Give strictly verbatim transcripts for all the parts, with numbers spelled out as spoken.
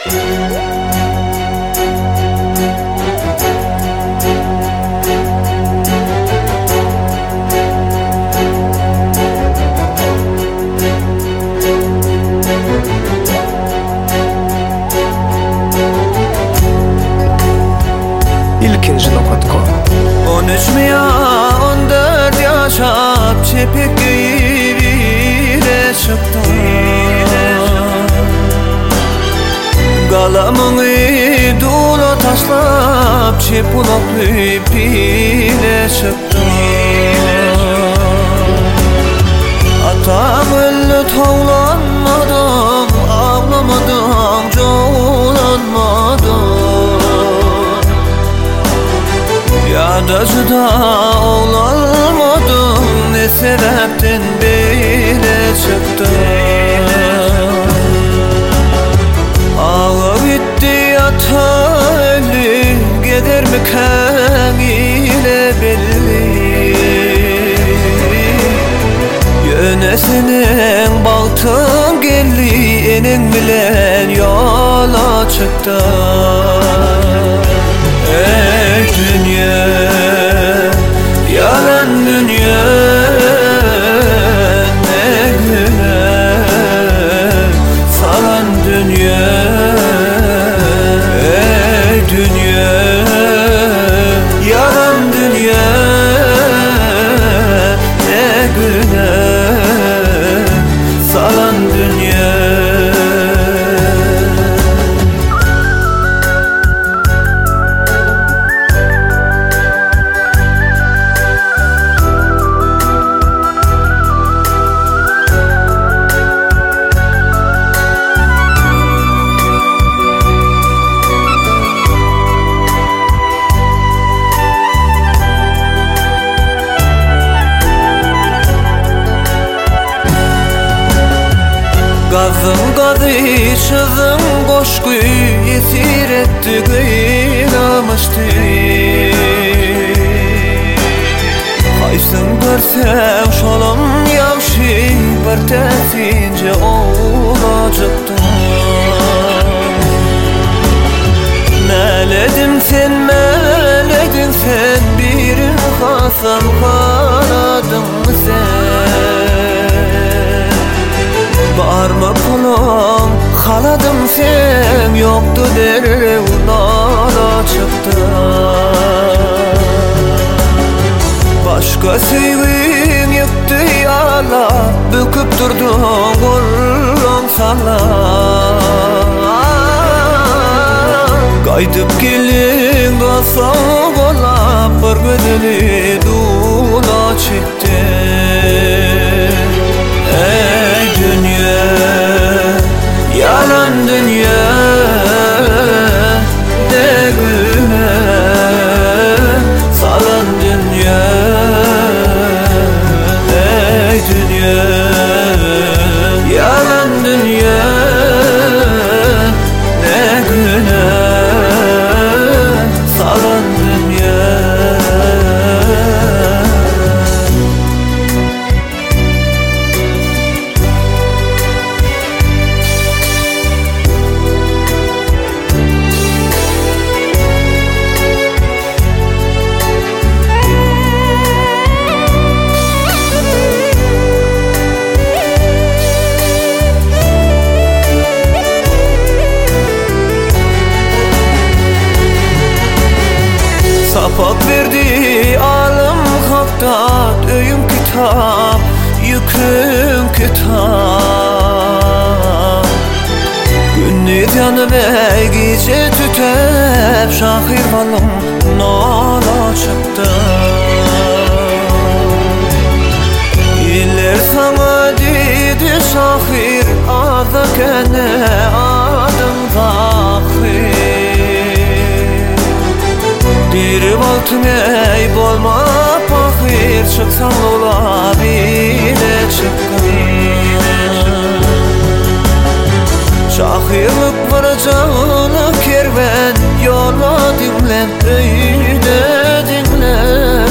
İlkinci nokta com. On üç veya on dört yaşap çepek giyibire çıktım. Galamını dula taşlap çepulap ipine çıktım. Atam öldü tavlanmadım, ağlamadım, çoğulanmadım. Ya da juda olalmadım, ne sebepten böyle çıktı. Ağı bitti ata öldü, gider mi kan ile belli. Yönesinin baltın geldi, enin bilen yola çıktı. Ey dünya, yalan dünya, ne güne salan dünya. Ey dünya, yalan dünya, ne güne salan dünya. Gazım gazı şızım koşku esir etti kıynamıştı. Kaysın görsem şolum yavşi bir tesince olacaktım. Meledim sen, meledin sen, birin hasam kanadım sen. Barma kulum, haladım sen, yoktu derim nala çıktı. Başka sevgin yıktı yala, büküp durdun kolum salla. Kaydıp gelin basam ola, bir gözünü dula çekti. Ey dünya, yalan dünya, ne güne salan dünya. Ey dünya, yalan dünya, ne güne salan dünya. Sapak verdi alım haktat, öyüm kitap, yüküm kitap. Gündüz yanı ve gece tütep, şahir balım nala çıktı. İller sana dedi şahir, adı kene adım zahir. Dirib altın ey bolma pahir, çıksan ola bile çıkkın. Şahirlik varacağını kerven, yola dinlen, öyde dinlen.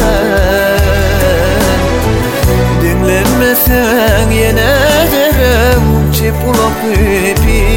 Dinlenmesen yine derim, çip ulak ipi